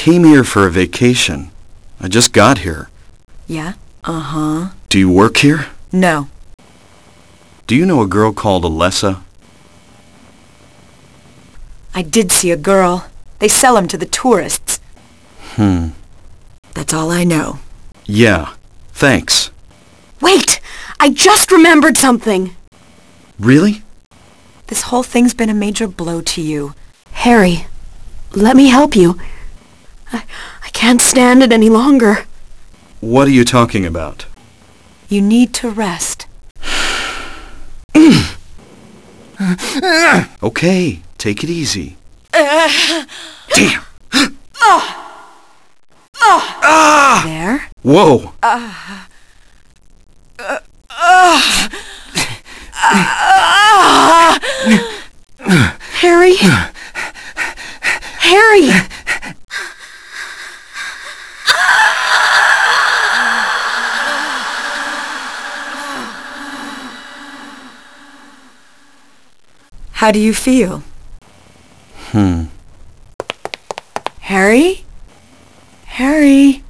came here for a vacation. I just got here. Yeah? Uh-huh. Do you work here? No. Do you know a girl called Alessa? I did see a girl. They sell 'em to the tourists. That's all I know. Yeah, thanks. Wait! I just remembered something! Really? This whole thing's been a major blow to you. Harry, let me help you. I can't stand it any longer. What are you talking about? You need to rest. Okay, take it easy. Damn! There? Whoa! Harry? Harry! How do you feel? Harry? Harry?